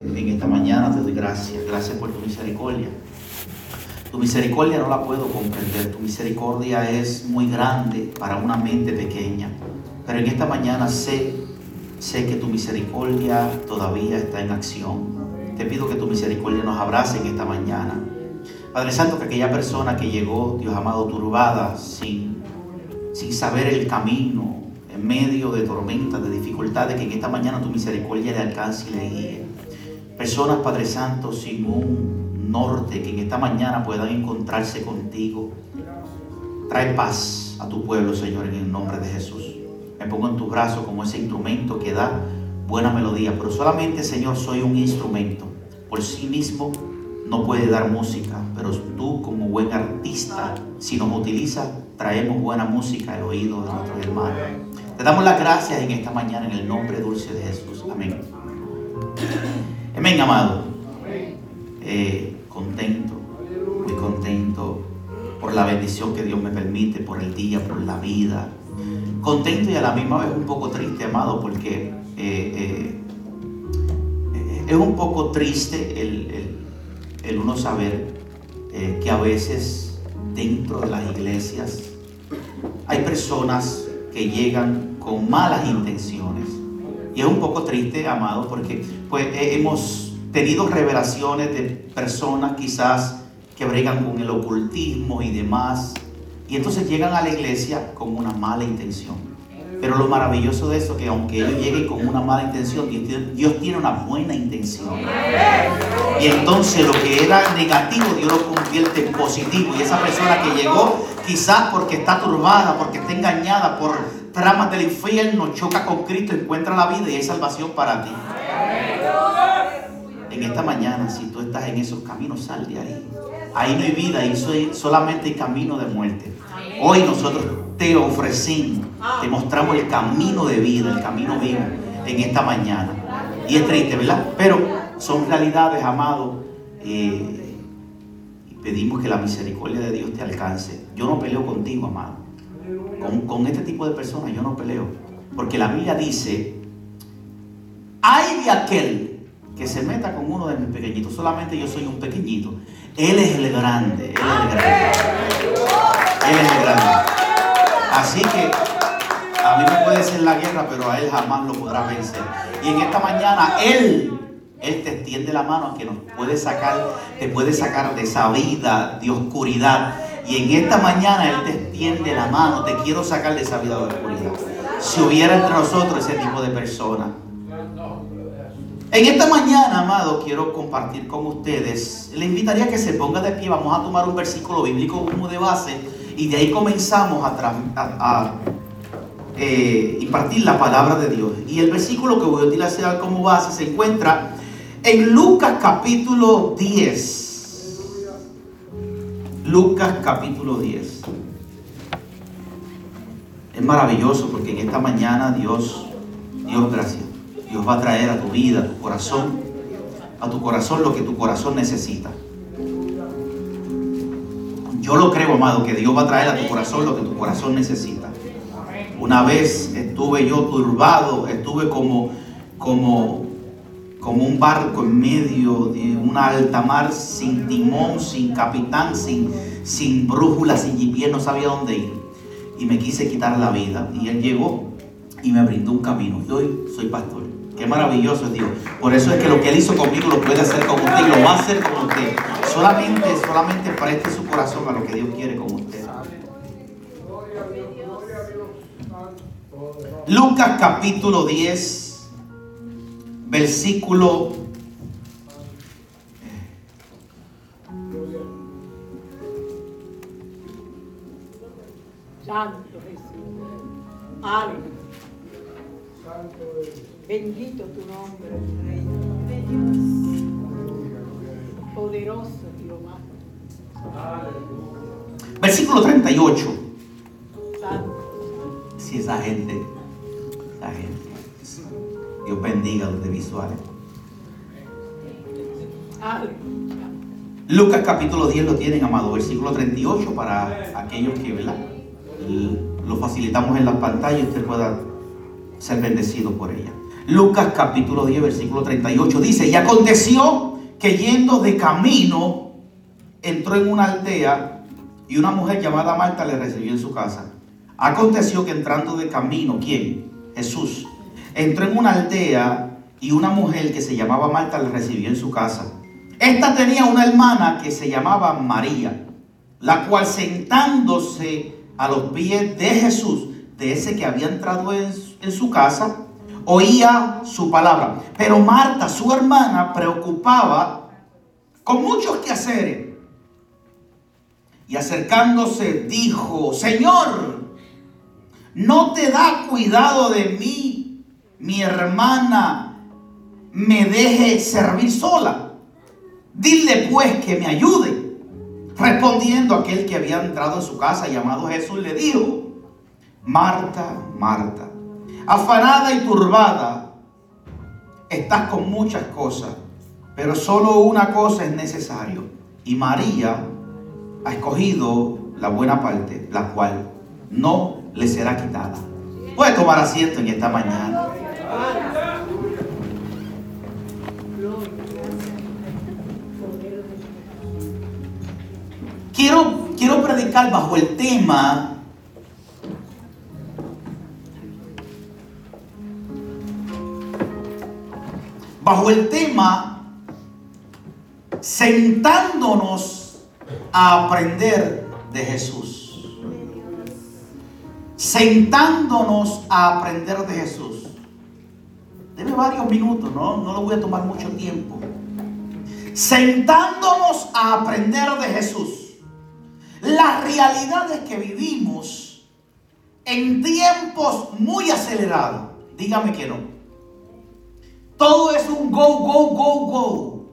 En esta mañana te doy gracias. Gracias por tu misericordia. Tu misericordia no la puedo comprender. Tu misericordia es muy grande para una mente pequeña. Pero en esta mañana sé que tu misericordia todavía está en acción. Te pido que tu misericordia nos abrace en esta mañana. Padre Santo, que aquella persona que llegó, Dios amado, turbada, sin saber el camino, en medio de tormentas, de dificultades, que en esta mañana tu misericordia le alcance y le guíe. Personas, Padre Santo, sin un norte, que en esta mañana puedan encontrarse contigo. Trae paz a tu pueblo, Señor, en el nombre de Jesús. Me pongo en tus brazos como ese instrumento que da buena melodía, pero solamente, Señor, soy un instrumento. Por sí mismo no puede dar música, pero tú, como buen artista, si nos utilizas, traemos buena música al oído de nuestros hermanos. Te damos las gracias en esta mañana en el nombre dulce de Jesús. Amén. Amén, amado. Contento, muy contento por la bendición que Dios me permite, por el día, por la vida. Contento y a la misma vez un poco triste, amado, porque es un poco triste el uno saber que a veces dentro de las iglesias hay personas que llegan con malas intenciones. Y es un poco triste, amado, porque pues hemos tenido revelaciones de personas quizás que bregan con el ocultismo y demás, y entonces llegan a la iglesia con una mala intención. Pero lo maravilloso de eso es que aunque ellos lleguen con una mala intención, Dios tiene una buena intención. Y entonces lo que era negativo, Dios lo convierte en positivo. Y esa persona que llegó quizás porque está turbada, porque está engañada por tramas del infierno, choca con Cristo, encuentra la vida y hay salvación para ti. En esta mañana, si tú estás en esos caminos, sal de ahí. Ahí no hay vida, ahí solamente hay camino de muerte. Hoy nosotros te ofrecemos, te mostramos el camino de vida, el camino vivo en esta mañana. Y es triste, ¿verdad? Pero son realidades, amado. Y pedimos que la misericordia de Dios te alcance. Yo no peleo contigo, amado. Con este tipo de personas yo no peleo. Porque la Biblia dice: ay de aquel que se meta con uno de mis pequeñitos. Solamente yo soy un pequeñito. Él es el grande. Él es el grande. Él es el grande. Así que a mí me puede hacer la guerra, pero a él jamás lo podrá vencer. Y en esta mañana Él te extiende la mano a que nos puede sacar, te puede sacar de esa vida de oscuridad. Y en esta mañana Él te extiende la mano. Te quiero sacar de esa vida de oscuridad. Si hubiera entre nosotros ese tipo de personas. En esta mañana, amado, quiero compartir con ustedes. Le invitaría a que se ponga de pie. Vamos a tomar un versículo bíblico como de base. Y de ahí comenzamos a impartir la palabra de Dios. Y el versículo que voy a utilizar como base se encuentra en Lucas capítulo 10. Lucas capítulo 10. Es maravilloso porque en esta mañana Dios, gracias. Dios va a traer a tu vida, a tu corazón lo que tu corazón necesita. Yo lo creo, amado, que Dios va a traer a tu corazón lo que tu corazón necesita. Una vez estuve yo turbado, estuve como un barco en medio de una alta mar, sin timón, sin capitán, sin brújula, sin GPS, no sabía dónde ir. Y me quise quitar la vida. Y Él llegó y me brindó un camino. Y hoy soy pastor. Qué maravilloso es Dios. Por eso es que lo que Él hizo conmigo lo puede hacer con usted y lo va a hacer con usted. Solamente preste su corazón a lo que Dios quiere con usted. Lucas capítulo 10, versículo 1. Santo Jesús. Aleluya. Bendito tu nombre, Rey de Dios. Poderoso Jehová. Versículo 38. Santo. Si esa gente. Dios bendiga los de visuales. Aleluya. Lucas capítulo 10 lo tienen, amado. Versículo 38 para aquellos que, ¿verdad? Lo facilitamos en la pantalla y usted pueda ser bendecido por ella. Lucas capítulo 10, versículo 38 dice: y aconteció que yendo de camino, entró en una aldea y una mujer llamada Marta le recibió en su casa. Aconteció que entrando de camino, ¿quién? Jesús. Entró en una aldea y una mujer que se llamaba Marta le recibió en su casa. Esta tenía una hermana que se llamaba María, la cual sentándose a los pies de Jesús, de ese que había entrado en su casa, oía su palabra. Pero Marta, su hermana, preocupaba con muchos quehaceres. Y acercándose dijo: Señor, ¿no te da cuidado de mí? Mi hermana me deje servir sola. Dile pues que me ayude. Respondiendo aquel que había entrado en su casa, llamado Jesús, le dijo: Marta, Marta, afanada y turbada estás con muchas cosas, pero solo una cosa es necesario. Y María ha escogido la buena parte, la cual no le será quitada. Puede tomar asiento en esta mañana. Quiero predicar bajo el tema sentándonos a aprender de Jesús. Sentándonos a aprender de Jesús. Deme varios minutos, no lo voy a tomar mucho tiempo. Sentándonos a aprender de Jesús. La realidad es que vivimos en tiempos muy acelerados. Dígame que no. Todo es un go, go, go, go.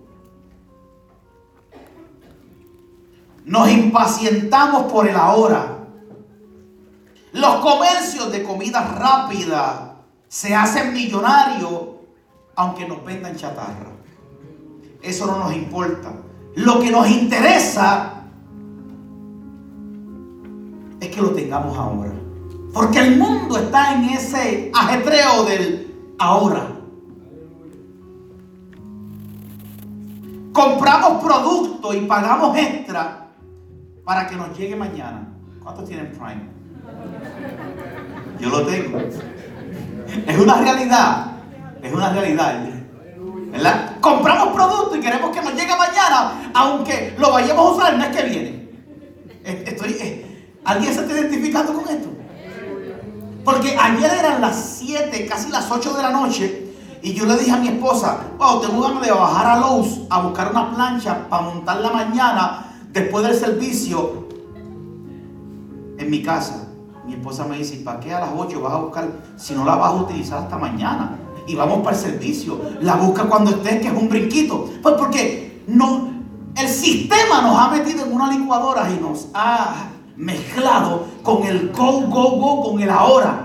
Nos impacientamos por el ahora. Los comercios de comida rápida se hacen millonarios aunque nos vendan chatarra. Eso no nos importa. Lo que nos interesa es que lo tengamos ahora. Porque el mundo está en ese ajetreo del ahora. Compramos productos y pagamos extra para que nos llegue mañana. ¿Cuántos tienen Prime? Yo lo tengo. Es una realidad. Es una realidad, ¿verdad? Compramos productos y queremos que nos llegue mañana, aunque lo vayamos a usar el mes que viene. ¿Alguien se está identificando con esto? Porque ayer eran las 7, casi las 8 de la noche, y yo le dije a mi esposa: wow, tengo ganas de bajar a Lowe's a buscar una plancha para montarla mañana después del servicio en mi casa. Mi esposa me dice: ¿para qué a las 8 vas a buscar si no la vas a utilizar hasta mañana? Y vamos para el servicio. La busca cuando estés, que es un brinquito. Pues porque no, el sistema nos ha metido en una licuadora y nos ha mezclado con el go, go, go, con el ahora.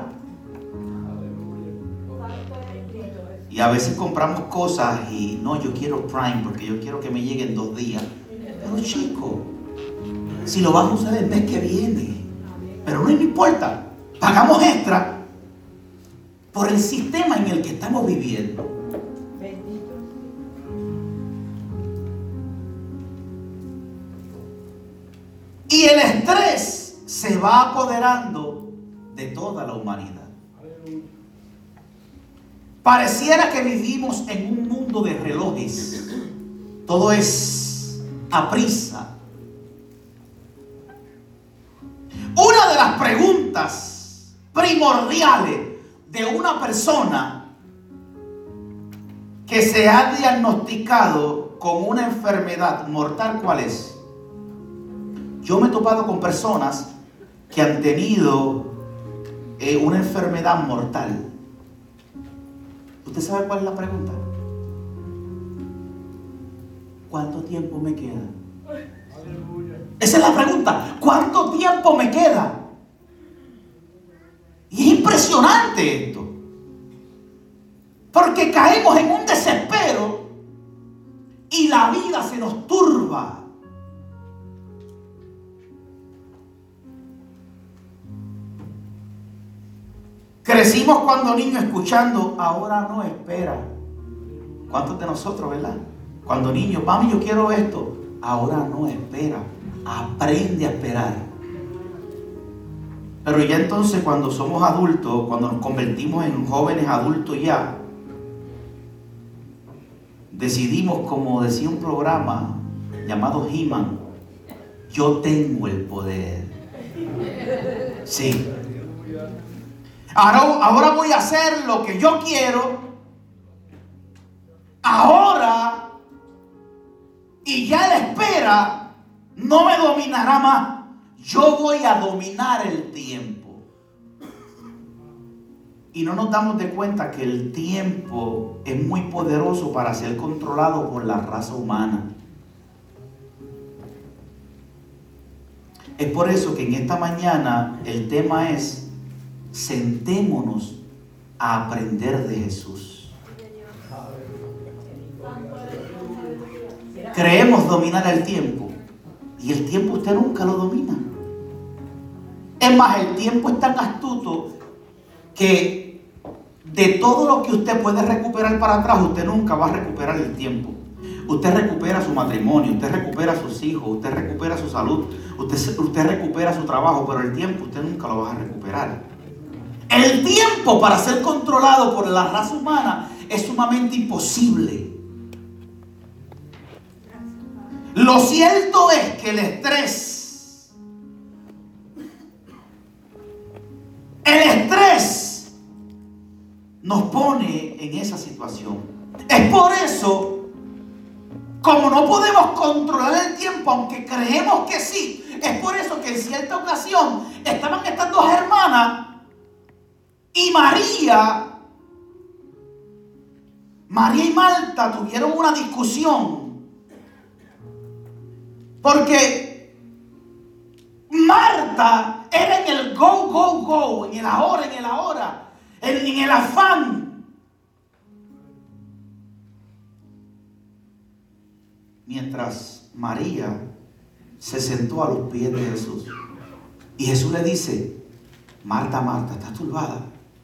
Y a veces compramos cosas y no, yo quiero Prime porque yo quiero que me llegue en 2 días. Pero chico, si lo vas a usar el mes que viene, pero no me importa, pagamos extra por el sistema en el que estamos viviendo. Y el estrés se va apoderando de toda la humanidad. Pareciera que vivimos en un mundo de relojes. Todo es a prisa. Una de las preguntas primordiales de una persona que se ha diagnosticado con una enfermedad mortal, ¿cuál es? Yo me he topado con personas que han tenido una enfermedad mortal. ¿Usted sabe cuál es la pregunta? ¿Cuánto tiempo me queda? Esa es la pregunta. ¿Cuánto tiempo me queda? Y es impresionante esto. Porque caemos en un desespero y la vida se nos turba. Crecimos cuando niños escuchando, ahora no, espera. ¿Cuántos de nosotros, verdad? Cuando niños, mami, yo quiero esto. Ahora no, espera. Aprende a esperar. Pero ya entonces cuando somos adultos, cuando nos convertimos en jóvenes adultos ya, decidimos, como decía un programa llamado He-Man, yo tengo el poder. Sí. Ahora voy a hacer lo que yo quiero. Ahora. Y ya la espera no me dominará más. Yo voy a dominar el tiempo. Y no nos damos de cuenta que el tiempo es muy poderoso para ser controlado por la raza humana. Es por eso que en esta mañana el tema es: sentémonos a aprender de Jesús. Creemos dominar el tiempo, y el tiempo usted nunca lo domina. Es más, el tiempo es tan astuto que de todo lo que usted puede recuperar para atrás, usted nunca va a recuperar el tiempo. Usted recupera su matrimonio, usted recupera sus hijos, usted recupera su salud, usted recupera su trabajo, pero el tiempo usted nunca lo va a recuperar. El tiempo, para ser controlado por la raza humana, es sumamente imposible. Lo cierto es que el estrés nos pone en esa situación. Es por eso, como no podemos controlar el tiempo, aunque creemos que sí, es por eso que en cierta ocasión estaban estas dos hermanas y María y Marta tuvieron una discusión. Porque Marta era en el go, en el ahora, en el afán. Mientras María se sentó a los pies de Jesús. Y Jesús le dice: Marta, Marta, estás turbada.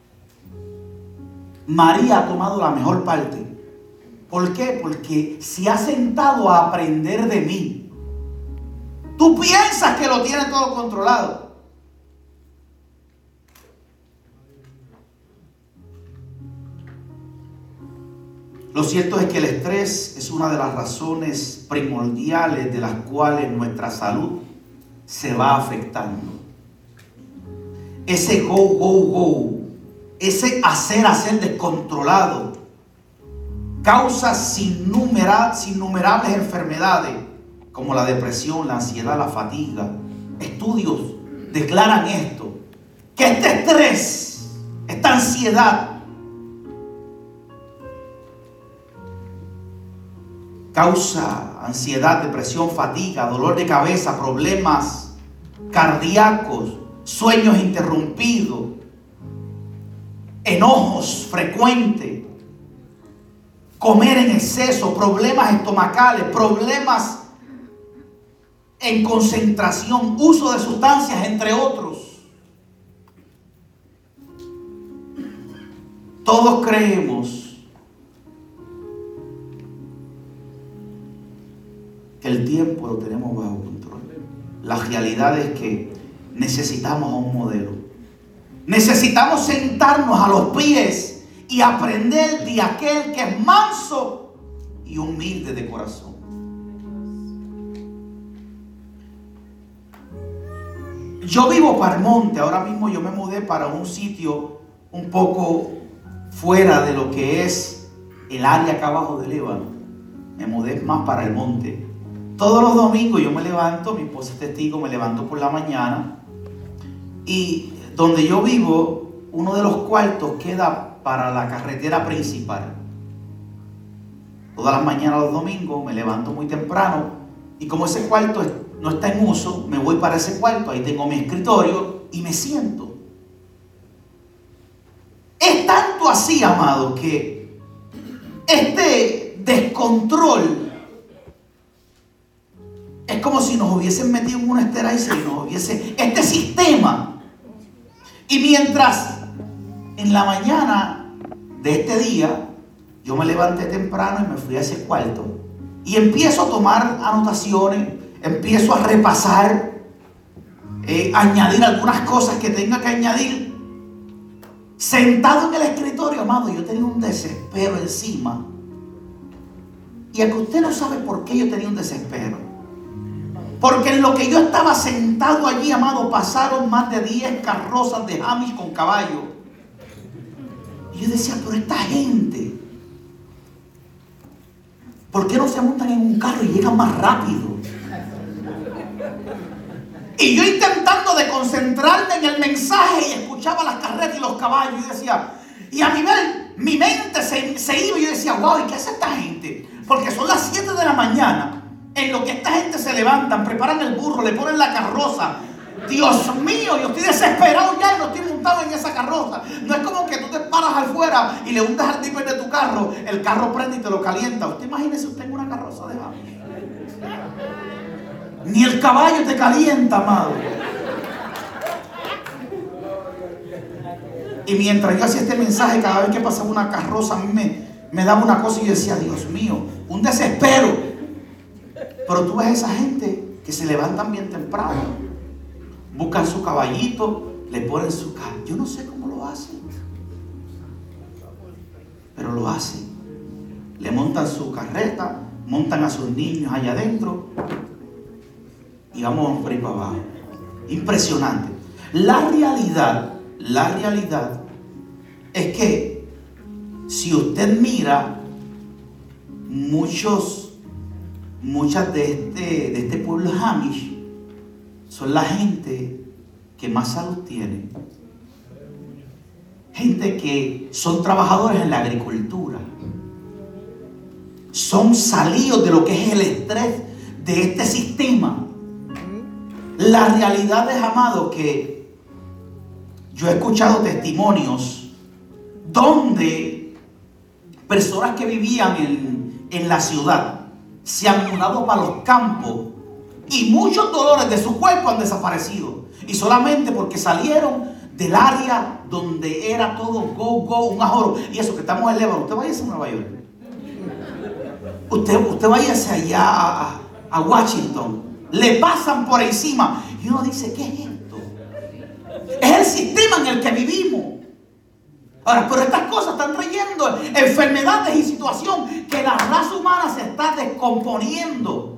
María ha tomado la mejor parte. ¿Por qué? Porque se ha sentado a aprender de mí. Tú piensas que lo tienes todo controlado. Lo cierto es que el estrés es una de las razones primordiales de las cuales nuestra salud se va afectando. Ese go, ese hacer descontrolado, causa innumerables enfermedades, como la depresión, la ansiedad, la fatiga. Estudios declaran esto, que este estrés, esta ansiedad, causa ansiedad, depresión, fatiga, dolor de cabeza, problemas cardíacos, sueños interrumpidos, enojos frecuentes, comer en exceso, problemas estomacales, problemas en concentración, uso de sustancias, entre otros. Todos creemos que el tiempo lo tenemos bajo control. La realidad es que necesitamos a un modelo. Necesitamos sentarnos a los pies y aprender de aquel que es manso y humilde de corazón. Yo vivo para el monte. Ahora mismo yo me mudé para un sitio un poco fuera de lo que es el área acá abajo de Líbano. Me mudé más para el monte. Todos los domingos yo me levanto, mi esposa es testigo, me levanto por la mañana, y donde yo vivo, uno de los cuartos queda para la carretera principal. Todas las mañanas los domingos me levanto muy temprano, y como ese cuarto no está en uso, me voy para ese cuarto, ahí tengo mi escritorio y me siento. Es tanto así, amado, que este descontrol es como si nos hubiesen metido en una estera y nos hubiese este sistema. Y mientras en la mañana de este día, yo me levanté temprano y me fui a ese cuarto. Y empiezo a tomar anotaciones, empiezo a repasar, añadir algunas cosas que tenga que añadir. Sentado en el escritorio, amado, yo tenía un desespero encima. Y a que usted no sabe por qué yo tenía un desespero. Porque en lo que yo estaba sentado allí, amado, pasaron más de 10 carrozas de Amish con caballo. Y yo decía, pero esta gente, ¿por qué no se montan en un carro y llegan más rápido? Y yo intentando de concentrarme en el mensaje y escuchaba las carretas y los caballos y decía, y a mi mente se iba y yo decía, wow, ¿y qué hace esta gente? Porque son las 7 de la mañana, en lo que esta gente se levantan, preparan el burro, le ponen la carroza. Dios mío, yo estoy desesperado ya y no estoy montado en esa carroza. No es como que tú te paras afuera y le hundas al diper de tu carro, el carro prende y te lo calienta. Usted imagínese usted en una carroza de Amish. Ni el caballo te calienta, amado. Y mientras yo hacía este mensaje, cada vez que pasaba una carroza, a mí me daba una cosa y yo decía, Dios mío, un desespero. Pero tú ves a esa gente que se levantan bien temprano, buscan su caballito, le ponen su carro. Yo no sé cómo lo hacen, pero lo hacen. Le montan su carreta, montan a sus niños allá adentro y vamos por ahí para abajo. Impresionante. La realidad es que si usted mira muchas de este pueblo Amish son la gente que más salud tiene, gente que son trabajadores en la agricultura, son salidos de lo que es el estrés de este sistema. La realidad es, amado, que yo he escuchado testimonios donde personas que vivían en la ciudad se han mudado para los campos y muchos dolores de su cuerpo han desaparecido. Y solamente porque salieron del área donde era todo go, un ajoro. Y eso que estamos en Líbano, usted váyase a Nueva York. Usted váyase allá a Washington. Le pasan por encima. Y uno dice, ¿qué es esto? Es el sistema en el que vivimos. Ahora, pero estas cosas están trayendo enfermedades y situación que la raza humana se está descomponiendo.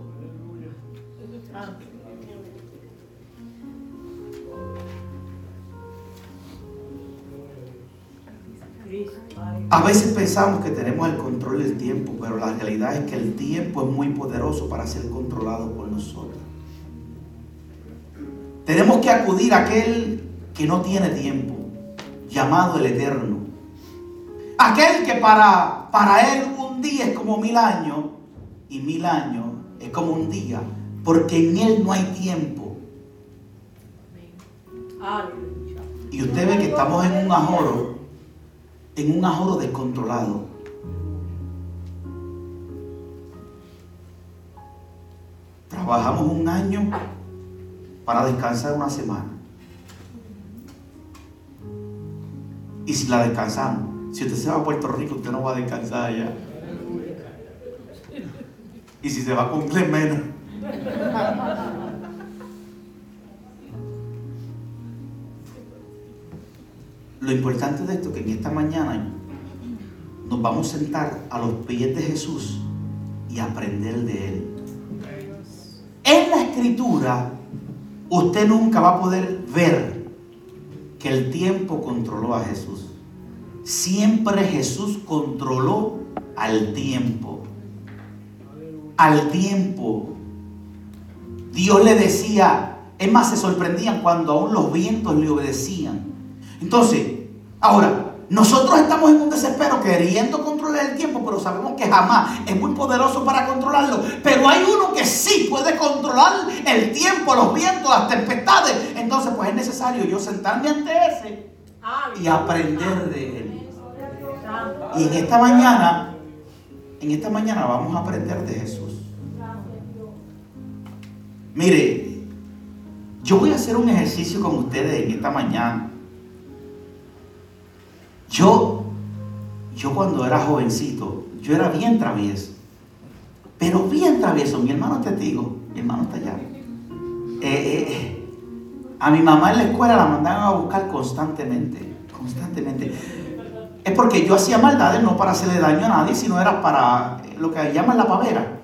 A veces pensamos que tenemos el control del tiempo, pero la realidad es que el tiempo es muy poderoso para ser controlado por nosotros. Tenemos que acudir a aquel que no tiene tiempo, llamado el Eterno. Aquel que para él un día es como 1000 años y 1000 años es como un día, porque en él no hay tiempo. Y usted ve que estamos en un ajoro descontrolado. Trabajamos un año para descansar una semana. Y si la descansamos, si usted se va a Puerto Rico, usted no va a descansar allá. Y si se va a cumplir menos. Lo importante de esto es que en esta mañana nos vamos a sentar a los pies de Jesús y aprender de Él. En la Escritura, usted nunca va a poder ver que el tiempo controló a Jesús. Siempre Jesús controló al tiempo. Al tiempo. Dios le decía, es más, se sorprendían cuando aún los vientos le obedecían. Entonces, ahora, nosotros estamos en un desespero queriendo controlar el tiempo, pero sabemos que jamás es muy poderoso para controlarlo. Pero hay uno que sí puede controlar el tiempo, los vientos, las tempestades. Entonces, pues es necesario yo sentarme ante ese y aprender de él. Y en esta mañana vamos a aprender de Jesús. Mire, yo voy a hacer un ejercicio con ustedes en esta mañana. Yo cuando era jovencito, yo era bien travieso. Pero bien travieso. Mi hermano es testigo. Mi hermano está allá. A mi mamá en la escuela la mandaban a buscar constantemente. Es porque yo hacía maldades no para hacerle daño a nadie, sino era para lo que llaman la pavera.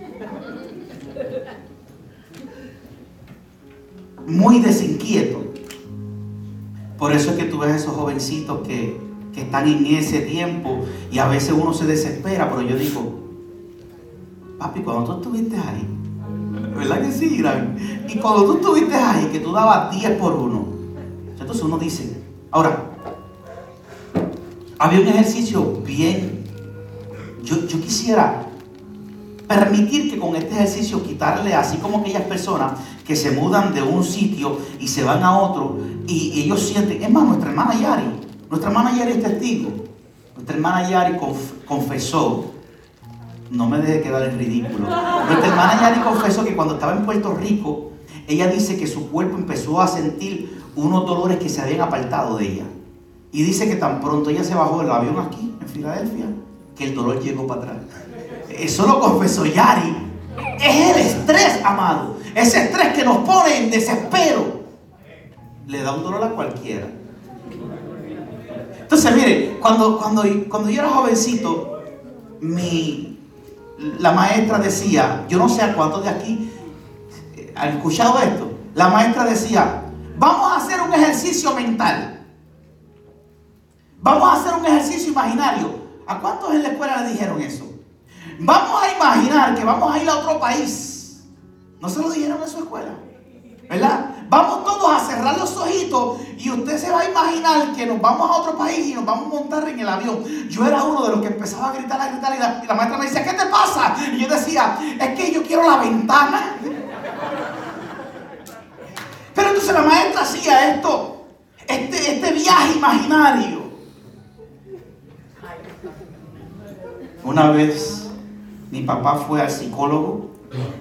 Muy desinquieto. Por eso es que tú ves a esos jovencitos que están en ese tiempo y a veces uno se desespera, pero yo digo, papi, cuando tú estuviste ahí, ¿verdad que sí, Irán? Y cuando tú estuviste ahí, que tú dabas 10 por 1, entonces uno dice, ahora, había un ejercicio bien, yo quisiera permitir que con este ejercicio quitarle, así como aquellas personas que se mudan de un sitio y se van a otro y ellos sienten, es más, nuestra hermana Yari es testigo. Nuestra hermana Yari confesó, no me deje quedar en ridículo, nuestra hermana Yari confesó que cuando estaba en Puerto Rico, ella dice que su cuerpo empezó a sentir unos dolores que se habían apartado de ella. Y dice que tan pronto ella se bajó del avión aquí, en Filadelfia, que el dolor llegó para atrás. Eso lo confesó Yari. Es el estrés, amado. Ese estrés que nos pone en desespero. Le da un dolor a cualquiera. Entonces, mire, cuando yo era jovencito, la maestra decía, yo no sé a cuántos de aquí han escuchado esto. La maestra decía, vamos a hacer un ejercicio mental. Vamos a hacer un ejercicio imaginario. ¿A cuántos en la escuela le dijeron eso? Vamos a imaginar que vamos a ir a otro país. ¿No se lo dijeron en su escuela? ¿Verdad? Vamos todos a cerrar los ojitos y usted se va a imaginar que nos vamos a otro país y nos vamos a montar en el avión. Yo era uno de los que empezaba a gritar y la maestra me decía, ¿qué te pasa? Y yo decía, es que yo quiero la ventana. Pero entonces la maestra hacía esto, este viaje imaginario. Una vez mi papá fue al psicólogo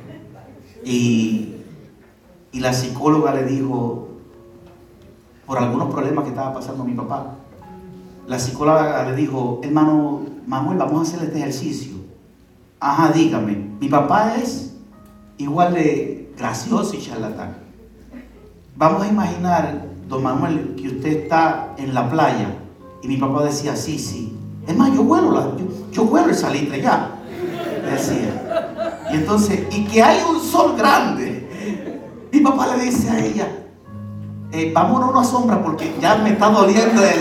y la psicóloga le dijo, por algunos problemas que estaba pasando mi papá, la psicóloga le dijo, hermano Manuel, vamos a hacer este ejercicio. Ajá, dígame, mi papá es igual de gracioso y charlatán. Vamos a imaginar, don Manuel, que usted está en la playa. Y mi papá decía, sí. Es más, yo huelo el salitre ya. Decía. Y entonces, y que hay un sol grande. Mi papá le dice a ella, vámonos a una sombra porque ya me está doliendo él.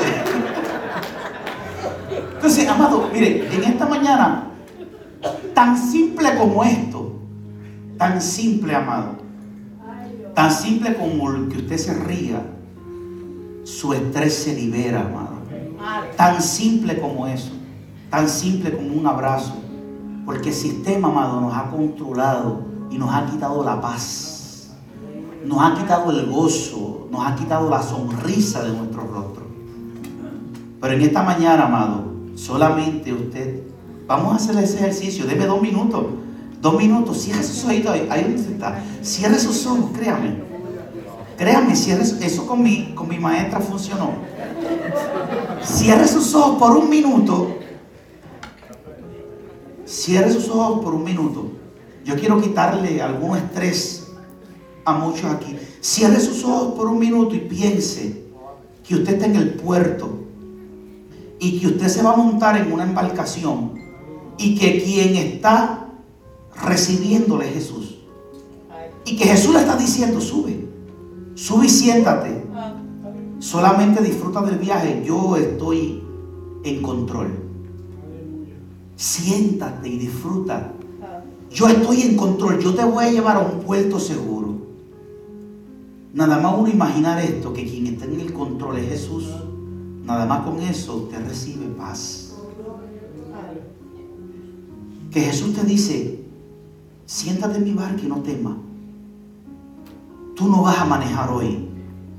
Entonces, amado, mire, en esta mañana, tan simple como esto, tan simple, amado, tan simple como el que usted se ría, su estrés se libera, amado. Tan simple como eso, tan simple como un abrazo, porque el sistema, amado, nos ha controlado y nos ha quitado la paz, nos ha quitado el gozo, nos ha quitado la sonrisa de nuestro rostro. Pero en esta mañana, amado, solamente usted, vamos a hacer ese ejercicio, deme 2 minutos. 2 minutos, cierre sus ojitos, ahí donde está, cierre sus ojos, créame, cierre eso con mi maestra funcionó. Cierre sus ojos por 1 minuto. Cierre sus ojos por 1 minuto. Yo quiero quitarle algún estrés a muchos aquí. Cierre sus ojos por 1 minuto y piense que usted está en el puerto y que usted se va a montar en una embarcación y que quien está recibiéndole es Jesús. Y que Jesús le está diciendo, sube y siéntate. Solamente disfruta del viaje. Yo estoy en control. Siéntate y disfruta. Yo estoy en control. Yo te voy a llevar a un puerto seguro. Nada más uno imaginar esto, que quien está en el control es Jesús. Nada más con eso usted recibe paz. Que Jesús te dice, siéntate en mi barca y no temas. Tú no vas a manejar hoy.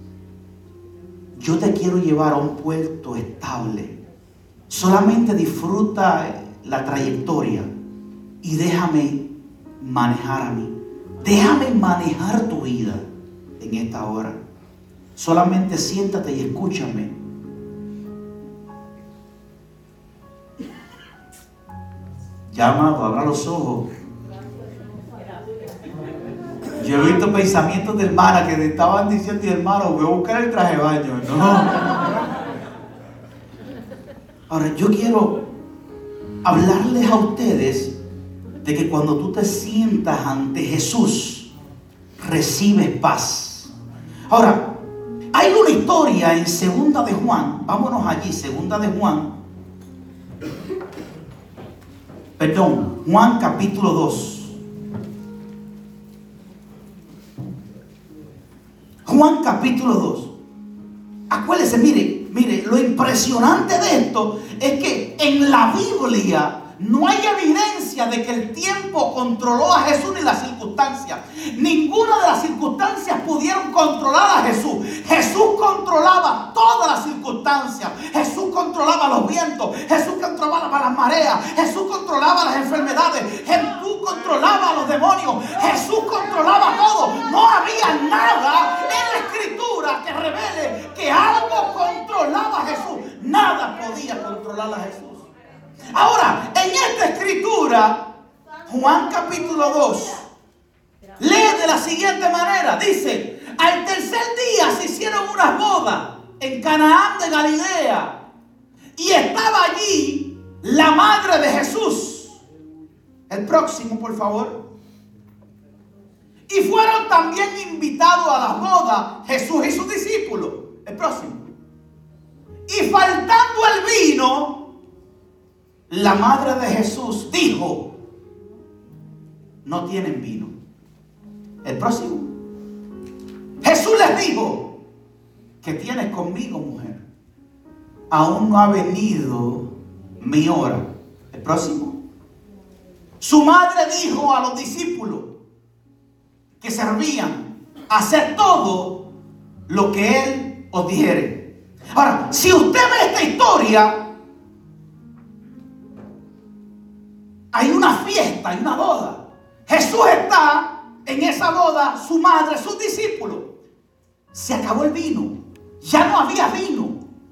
Yo te quiero llevar a un puerto estable. Solamente disfruta la trayectoria y déjame manejar a mí. Déjame manejar tu vida en esta hora. Solamente siéntate y escúchame. Ya, amado, abra los ojos. Yo he visto pensamientos de hermana que le estaban diciendo, hermano, voy a buscar el traje de baño. No. Ahora, yo quiero hablarles a ustedes de que cuando tú te sientas ante Jesús, recibes paz. Ahora, hay una historia en 2 de Juan. Vámonos allí, 2 de Juan. Perdón, Juan capítulo 2. Juan capítulo 2. Acuérdese, mire, lo impresionante de esto es que en la Biblia no hay evidencia de que el tiempo controló a Jesús ni las circunstancias. Ninguna de las circunstancias pudieron controlar a Jesús. Jesús controlaba todas las circunstancias. Jesús controlaba los vientos. Jesús controlaba las mareas. Jesús controlaba las enfermedades. Jesús controlaba a los demonios. Jesús controlaba todo. No había nada en la Escritura que revele que algo controlaba a Jesús. Nada podía controlar a Jesús. Ahora, en esta escritura, Juan capítulo 2, lee de la siguiente manera. Dice, al tercer día se hicieron unas bodas en Canaán de Galilea. Y estaba allí la madre de Jesús. El próximo, por favor. Y fueron también invitados a las bodas Jesús y sus discípulos. El próximo. Y faltando el vino, la madre de Jesús dijo, no tienen vino. El próximo. Jesús les dijo, ¿qué tienes conmigo, mujer? Aún no ha venido mi hora. El próximo. Su madre dijo a los discípulos que servían, haced todo lo que Él os dijere. Ahora, si usted ve esta historia, hay una fiesta, hay una boda. Jesús está en esa boda, su madre, sus discípulos. Se acabó el vino. Ya no había vino.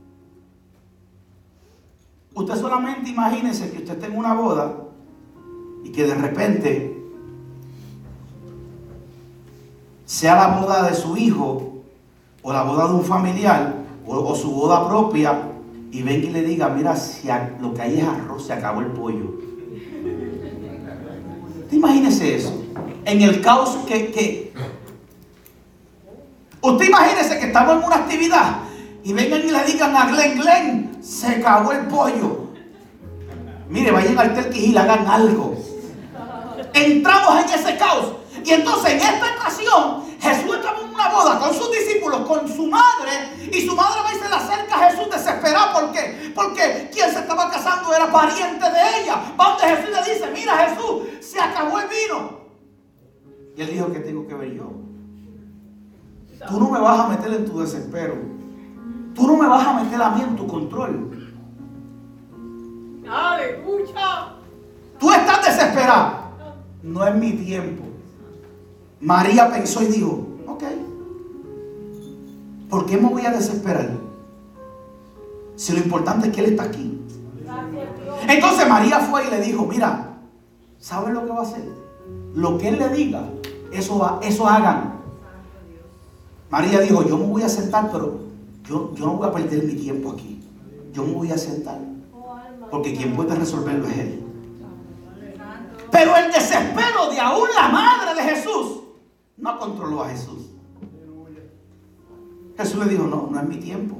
Usted solamente imagínese que usted esté en una boda y que de repente sea la boda de su hijo o la boda de un familiar o su boda propia y venga y le diga, mira, lo que hay es arroz, se acabó el pollo. Imagínese eso. En el caos que usted imagínese que estamos en una actividad y vengan y le digan a Glenn, se acabó el pollo. Mire, vayan al Telquis y le hagan algo. Entramos en ese caos. Y entonces en esta ocasión Jesús estaba en una boda con sus discípulos, con su madre, y su madre va y se le acerca a Jesús desesperada. ¿Por qué? Porque quien se estaba casando era pariente de ella. Va donde Jesús le dice, mira Jesús, se acabó el vino. Y él dijo, ¿qué tengo que ver yo? Tú no me vas a meter en tu desespero. Tú no me vas a meter a mí en tu control. ¡Aleluya! Tú estás desesperado. No es mi tiempo. María pensó y dijo, ok, ¿por qué me voy a desesperar? Si lo importante es que Él está aquí. Entonces María fue y le dijo, mira, ¿sabes lo que va a hacer? Lo que Él le diga, eso hagan. María dijo, yo me voy a sentar, pero yo no voy a perder mi tiempo aquí. Yo me voy a sentar, porque quien puede resolverlo es Él. Pero el desespero de aún la madre de Jesús no controló a Jesús. Jesús le dijo, no es mi tiempo.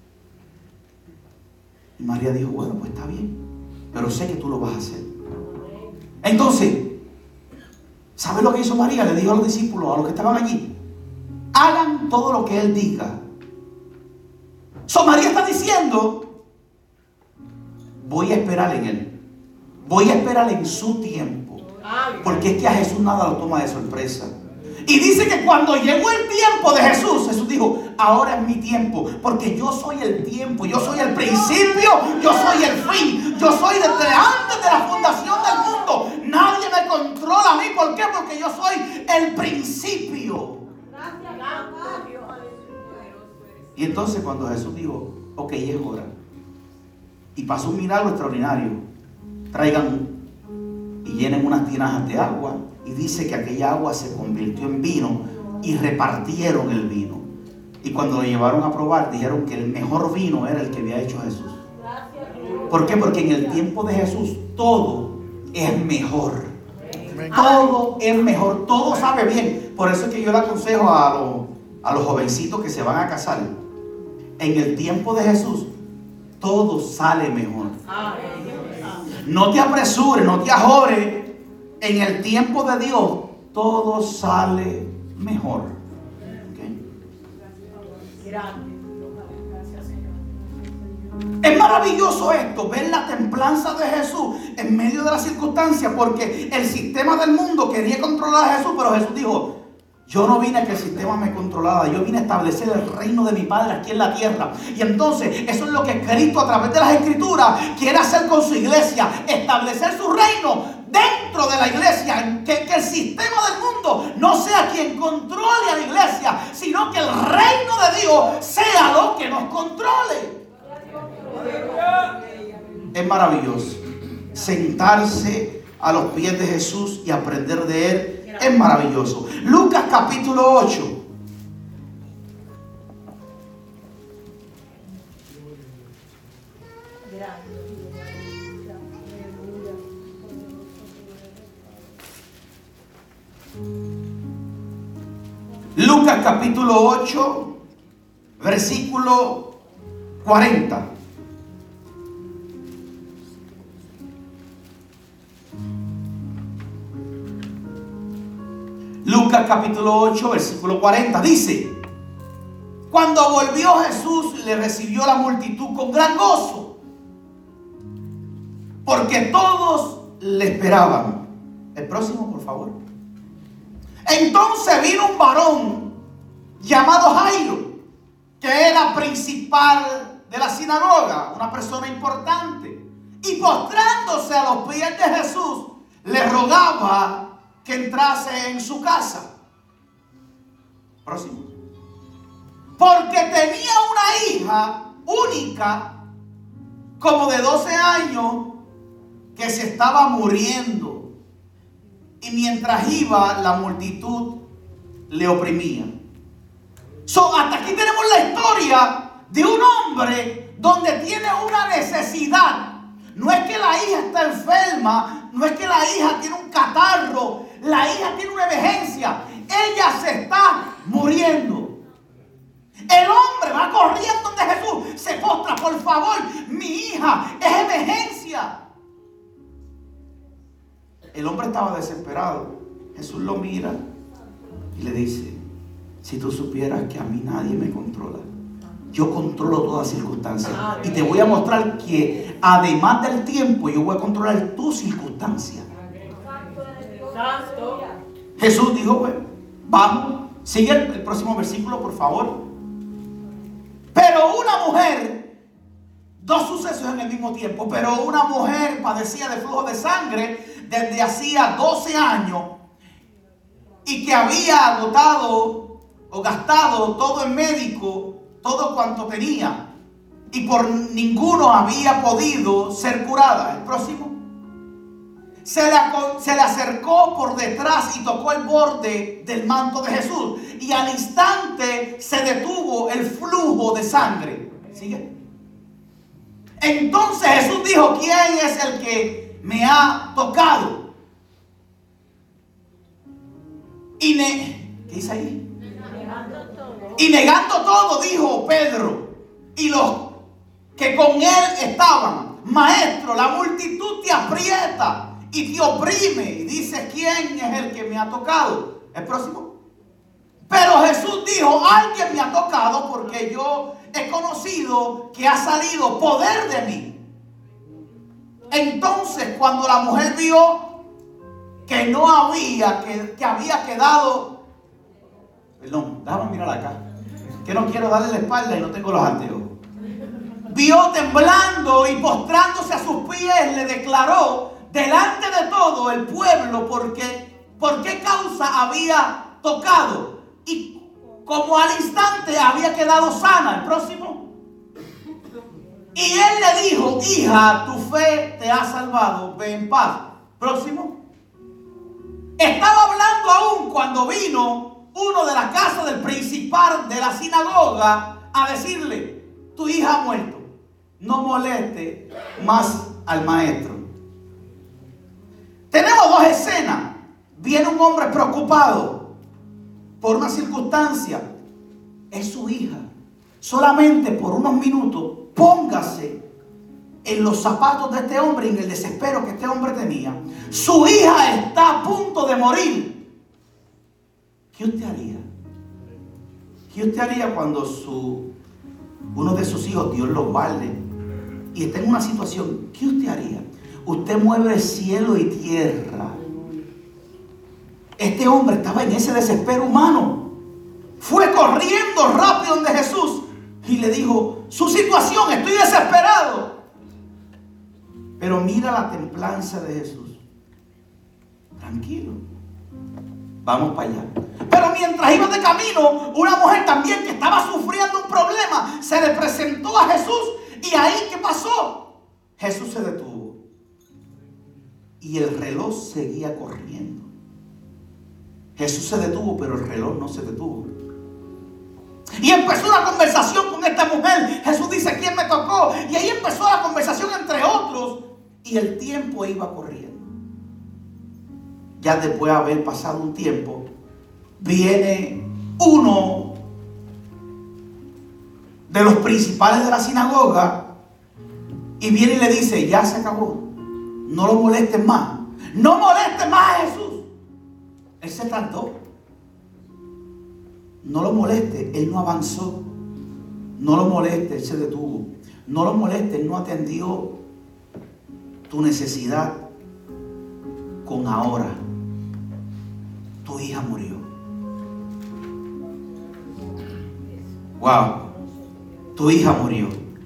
Y María dijo, bueno, pues está bien, pero sé que tú lo vas a hacer. Entonces, ¿sabe lo que hizo María? Le dijo a los discípulos, a los que estaban allí, hagan todo lo que Él diga. María está diciendo, voy a esperar en Él. Voy a esperar en su tiempo. Porque es que a Jesús nada lo toma de sorpresa. Y dice que cuando llegó el tiempo de Jesús, Jesús dijo, ahora es mi tiempo, porque yo soy el tiempo, yo soy el principio, yo soy el fin, yo soy desde antes de la fundación del mundo. Nadie me controla a mí. ¿Por qué? Porque yo soy el principio. Y entonces cuando Jesús dijo, ok, es hora, y pasó un milagro extraordinario. Traigan y llenen unas tinajas de agua, y dice que aquella agua se convirtió en vino y repartieron el vino. Y cuando lo llevaron a probar, dijeron que el mejor vino era el que había hecho Jesús. ¿Por qué? Porque en el tiempo de Jesús todo es mejor. Todo es mejor, todo sabe bien. Por eso es que yo le aconsejo a los jovencitos que se van a casar. En el tiempo de Jesús todo sale mejor. No te apresures, no te ajores. En el tiempo de Dios todo sale mejor. ¿Okay? Es maravilloso esto, ver la templanza de Jesús en medio de las circunstancias, porque el sistema del mundo quería controlar a Jesús, pero Jesús dijo: yo no vine a que el sistema me controlara, yo vine a establecer el reino de mi Padre aquí en la tierra. Y entonces eso es lo que Cristo, a través de las Escrituras, quiere hacer con su iglesia: establecer su reino dentro de la iglesia. Que el sistema del mundo no sea quien controle a la iglesia, sino que el reino de Dios sea lo que nos controle. Es maravilloso sentarse a los pies de Jesús y aprender de Él. Es maravilloso. Lucas capítulo 8. Lucas capítulo 8, versículo 40. Lucas capítulo 8, versículo 40 dice: cuando volvió Jesús, le recibió la multitud con gran gozo, porque todos le esperaban. El próximo, por favor. Entonces vino un varón llamado Jairo, que era principal de la sinagoga, una persona importante, y postrándose a los pies de Jesús, le rogaba que entrase en su casa. Próximo. Porque tenía una hija única, como de 12 años, que se estaba muriendo. Y mientras iba, la multitud le oprimía. Hasta aquí tenemos la historia de un hombre donde tiene una necesidad. No es que la hija está enferma, no es que la hija tiene un catarro, la hija tiene una emergencia. Ella se está muriendo. El hombre va corriendo ante Jesús, se postra: por favor, mi hija es emergencia. El hombre estaba desesperado. Jesús lo mira y le dice: si tú supieras que a mí nadie me controla, yo controlo todas circunstancias, y te voy a mostrar que además del tiempo yo voy a controlar tu circunstancia. Jesús dijo: pues vamos, sigue el próximo versículo, por favor. Pero una mujer, dos sucesos en el mismo tiempo, pero una mujer padecía de flujo de sangre desde hacía 12 años y que había agotado o gastado todo en médico, todo cuanto tenía, y por ninguno había podido ser curada. El próximo. Se le acercó por detrás y tocó el borde del manto de Jesús, y al instante se detuvo el flujo de sangre. ¿Sigue? Entonces Jesús dijo: ¿quién es el que me ha tocado? ¿Qué dice ahí? Y negando todo, dijo Pedro y los que con él estaban: Maestro, la multitud te aprieta y te oprime. Y dice: ¿quién es el que me ha tocado? El próximo. Pero Jesús dijo: alguien me ha tocado, porque yo he conocido que ha salido poder de mí. Entonces, cuando la mujer vio que no había, que había quedado, perdón, déjame mirar acá, que no quiero darle la espalda y no tengo los anteojos. Vio temblando y postrándose a sus pies, le declaró delante de todo el pueblo por qué causa había tocado, y como al instante había quedado sana. El próximo. Y él le dijo: hija, tu fe te ha salvado, ve en paz. Próximo. Estaba hablando aún cuando vino uno de la casa del principal de la sinagoga a decirle: tu hija ha muerto, no moleste más al maestro. Tenemos dos escenas. Viene un hombre preocupado por una circunstancia. Es su hija. Solamente por unos minutos póngase en los zapatos de este hombre, en el desespero que este hombre tenía. Su hija está a punto de morir. ¿Qué usted haría? ¿Qué usted haría cuando uno de sus hijos, Dios lo guarde, y está en una situación? ¿Qué usted haría? Usted mueve cielo y tierra. Este hombre estaba en ese desespero humano. Fue corriendo rápido donde Jesús y le dijo: su situación, estoy desesperado. Pero mira la templanza de Jesús. Tranquilo, vamos para allá. Pero mientras iba de camino, una mujer también que estaba sufriendo un problema se le presentó a Jesús. Y ahí, ¿qué pasó? Jesús se detuvo y el reloj seguía corriendo. Jesús se detuvo, pero el reloj no se detuvo. Y empezó una conversación con esta mujer. Jesús dice: ¿quién me tocó? Y ahí empezó la conversación entre otros. Y el tiempo iba corriendo. Ya después de haber pasado un tiempo, viene uno de los principales de la sinagoga y viene y le dice: ya se acabó, no lo molestes más, no molestes más a Jesús. Él se tardó. No lo moleste, él no avanzó. No lo moleste, él se detuvo. No lo moleste, él no atendió tu necesidad con ahora. Tu hija murió. Wow, tu hija murió.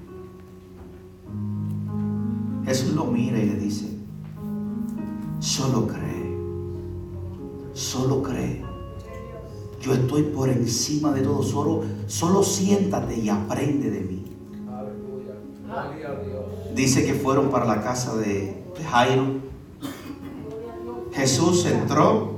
Jesús lo mira y le dice: solo cree, solo cree. Yo estoy por encima de todo. Solo siéntate y aprende de mí. Dice que fueron para la casa de Jairo. Jesús entró.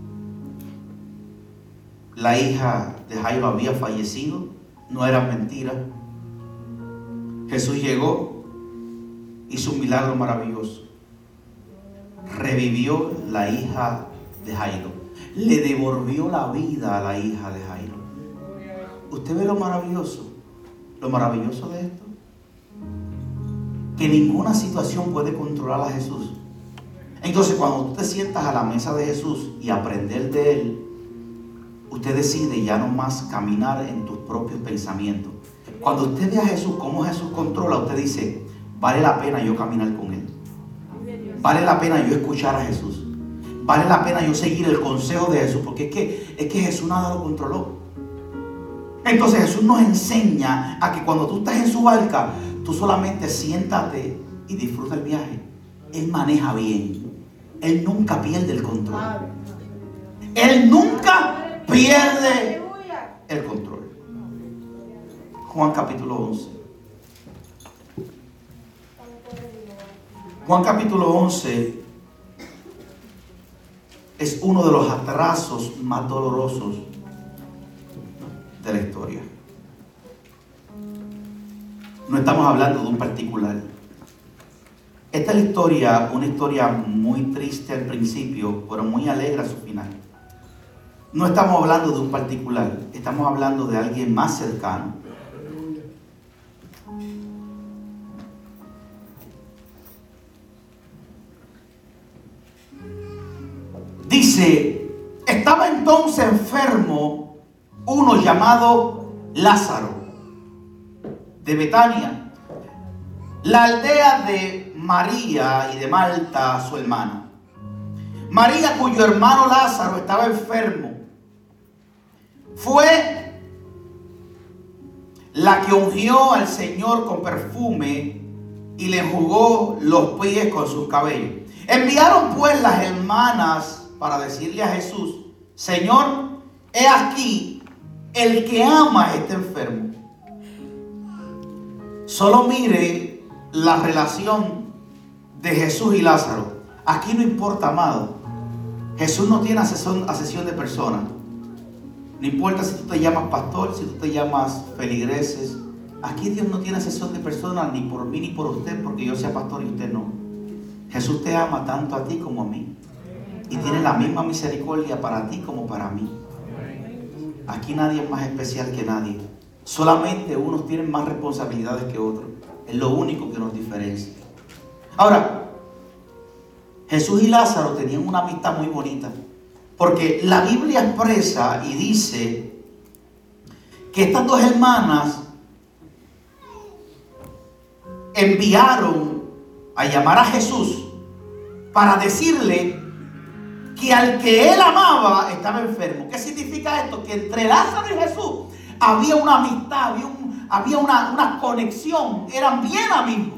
La hija de Jairo había fallecido. No era mentira. Jesús llegó, hizo un milagro maravilloso. Revivió la hija de Jairo. Le devolvió la vida a la hija de Jairo. ¿Usted ve lo maravilloso? Lo maravilloso de esto. Que ninguna situación puede controlar a Jesús. Entonces, cuando tú te sientas a la mesa de Jesús y aprender de Él, usted decide ya no más caminar en tus propios pensamientos. Cuando usted ve a Jesús, cómo Jesús controla, usted dice: vale la pena yo caminar con Él. Vale la pena yo escuchar a Jesús. Vale la pena yo seguir el consejo de Jesús, porque es que Jesús nada lo controló. Entonces Jesús nos enseña a que cuando tú estás en su barca, tú solamente siéntate y disfruta el viaje. Él maneja bien. Él nunca pierde el control. Él nunca pierde el control. Juan capítulo 11. Juan capítulo 11 es uno de los atrasos más dolorosos de la historia. No estamos hablando de un particular. Esta es la historia, una historia muy triste al principio, pero muy alegre a su final. No estamos hablando de un particular, estamos hablando de alguien más cercano. Dice: estaba entonces enfermo uno llamado Lázaro, de Betania, la aldea de María y de Marta, su hermana. María, cuyo hermano Lázaro estaba enfermo, fue la que ungió al Señor con perfume y le enjugó los pies con sus cabellos. Enviaron pues las hermanas para decirle a Jesús: Señor, he aquí, el que ama está enfermo. Solo mire la relación de Jesús y Lázaro. Aquí no importa, amado, Jesús no tiene asesión de personas. No importa si tú te llamas pastor, si tú te llamas feligreses. Aquí Dios no tiene asesión de personas, ni por mí ni por usted, porque yo sea pastor y usted no. Jesús te ama tanto a ti como a mí. Y tiene la misma misericordia para ti como para mí. Aquí nadie es más especial que nadie. Solamente unos tienen más responsabilidades que otros. Es lo único que nos diferencia. Ahora, Jesús y Lázaro tenían una amistad muy bonita. Porque la Biblia expresa y dice que estas dos hermanas enviaron a llamar a Jesús para decirle que al que él amaba estaba enfermo. ¿Qué significa esto? Que entre Lázaro y Jesús había una amistad, había una conexión, eran bien amigos.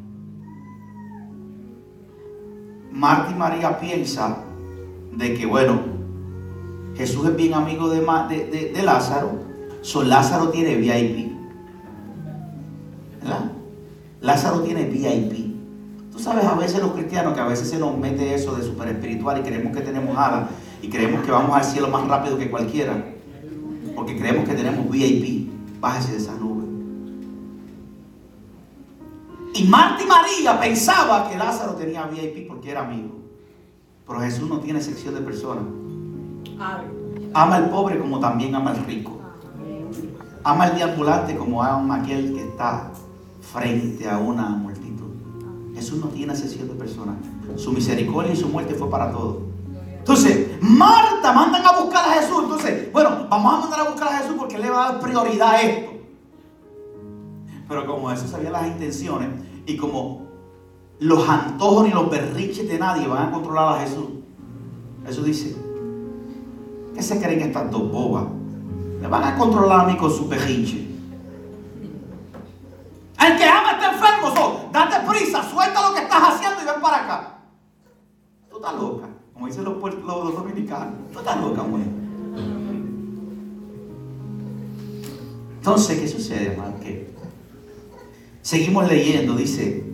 Marta y María piensan de que, bueno, Jesús es bien amigo de Lázaro, Lázaro tiene VIP, ¿verdad? Lázaro tiene VIP. Tú sabes, a veces los cristianos, que a veces se nos mete eso de super espiritual y creemos que tenemos alas y creemos que vamos al cielo más rápido que cualquiera, porque creemos que tenemos VIP. Bájese de esa nube. Y Marta y María pensaban que Lázaro tenía VIP porque era amigo. Pero Jesús no tiene sección de personas. Ama al pobre como también ama al rico. Ama al deambulante como ama aquel que está frente a una multitud. Jesús no tiene excepción de personas. Su misericordia y su muerte fue para todos. Entonces, Marta mandan a buscar a Jesús. Entonces, bueno, vamos a mandar a buscar a Jesús porque Él le va a dar prioridad a esto. Pero como Jesús sabía las intenciones y como los antojos ni los berrinches de nadie van a controlar a Jesús, Jesús dice: ¿qué se creen estas dos bobas? Me van a controlar a mí con su berrinche. El que ama está enfermo, date prisa, suelta lo que estás haciendo y ven para acá. Tú estás loca, como dicen los dominicanos. Tú estás loca, mujer. Entonces, ¿qué sucede, hermano? Que seguimos leyendo, dice: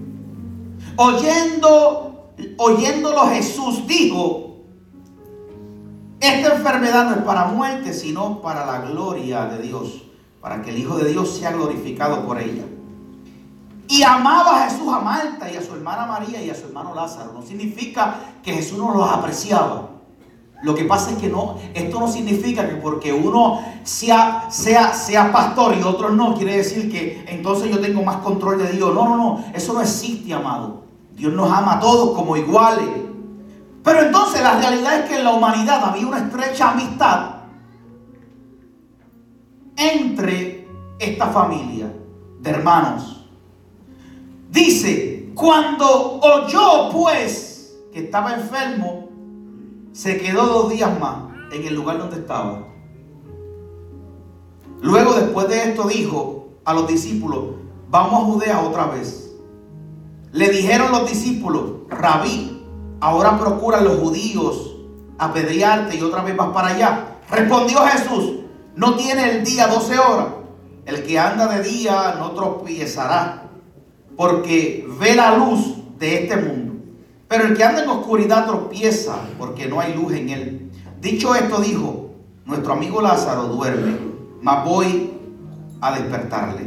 oyéndolo Jesús dijo: esta enfermedad no es para muerte, sino para la gloria de Dios, para que el Hijo de Dios sea glorificado por ella. Y amaba a Jesús a Marta y a su hermana María y a su hermano Lázaro. No significa que Jesús no los apreciaba. Lo que pasa es que esto no significa que porque uno sea pastor y otros no, quiere decir que entonces yo tengo más control de Dios. No, eso no existe, amado. Dios nos ama a todos como iguales. Pero entonces la realidad es que en la humanidad había una estrecha amistad entre esta familia de hermanos. Dice: cuando oyó pues que estaba enfermo, se quedó 2 días más en el lugar donde estaba. Luego, después de esto, dijo a los discípulos: vamos a Judea otra vez. Le dijeron los discípulos: Rabí, ahora procuran los judíos apedrearte y otra vez vas para allá. Respondió Jesús: no tiene el día 12 horas. El que anda de día no tropiezará, porque ve la luz de este mundo. Pero el que anda en oscuridad tropieza, porque no hay luz en él. Dicho esto, dijo: nuestro amigo Lázaro duerme, mas voy a despertarle.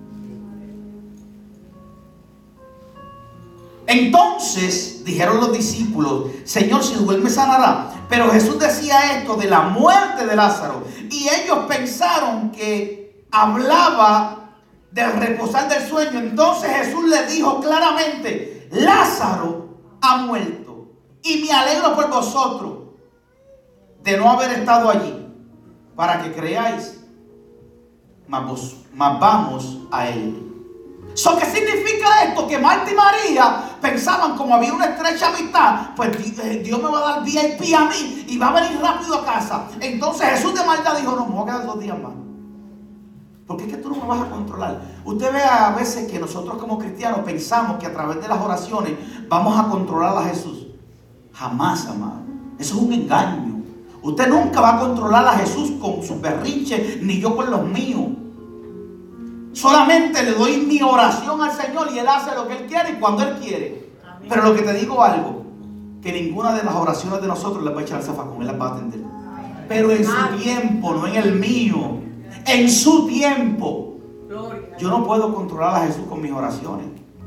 Entonces dijeron los discípulos: Señor, si duerme sanará. Pero Jesús decía esto de la muerte de Lázaro, y ellos pensaron que hablaba del reposar del sueño. Entonces Jesús les dijo claramente: Lázaro ha muerto, y me alegro por vosotros de no haber estado allí, para que creáis, mas vamos a él. ¿Qué significa esto? Que Marta y María pensaban, como había una estrecha amistad, pues Dios me va a dar VIP a mí y va a venir rápido a casa. Entonces Jesús de Marta dijo: no, me voy a quedar 2 días más, porque es que tú no me vas a controlar. Usted ve a veces que nosotros como cristianos pensamos que a través de las oraciones vamos a controlar a Jesús. Jamás, amado. Eso es un engaño. Usted nunca va a controlar a Jesús con su berrinche, ni yo con los míos. Solamente le doy mi oración al Señor y Él hace lo que Él quiere y cuando Él quiere. Amén. Pero lo que te digo algo, que ninguna de las oraciones de nosotros le va a echar el zafacón, Él las va a atender. Pero en su tiempo, no en el mío. En su tiempo. Yo no puedo controlar a Jesús con mis oraciones.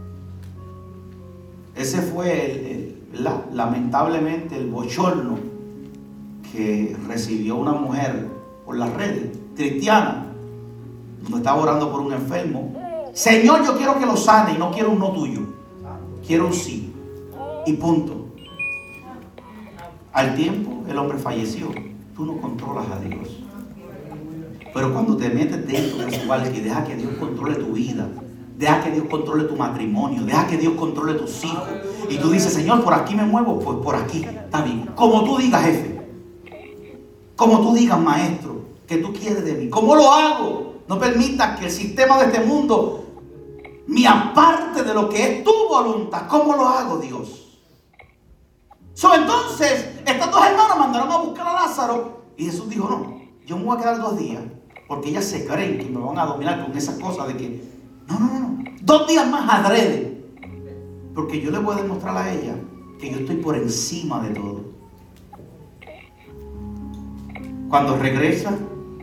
Ese fue lamentablemente el bochorno que recibió una mujer por las redes, cristiana, cuando estaba orando por un enfermo. Señor, yo quiero que lo sane y no quiero un no tuyo. Quiero un sí. Y punto. Al tiempo el hombre falleció. Tú no controlas a Dios. Pero cuando te metes dentro de su alma y deja que Dios controle tu vida, deja que Dios controle tu matrimonio, deja que Dios controle tus hijos, y tú dices, Señor, por aquí me muevo, pues por aquí, está bien. Como tú digas, jefe. Como tú digas, maestro, que tú quieres de mí. ¿Cómo lo hago? No permitas que el sistema de este mundo me aparte de lo que es tu voluntad. ¿Cómo lo hago, Dios? Entonces, estas dos hermanas mandaron a buscar a Lázaro y Jesús dijo, no, yo me voy a quedar 2 días porque ellas se creen que me van a dominar con esas cosas de que, no, 2 días más adrede, porque yo le voy a demostrar a ella que yo estoy por encima de todo. Cuando regresa,